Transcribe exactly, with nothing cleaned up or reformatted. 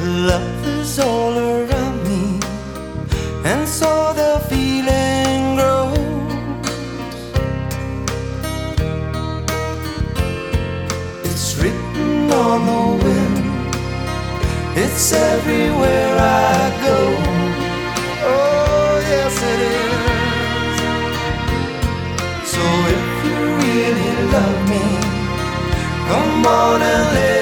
love is all around me, and so the feeling grows. It's written on the wind, it's everywhere I go.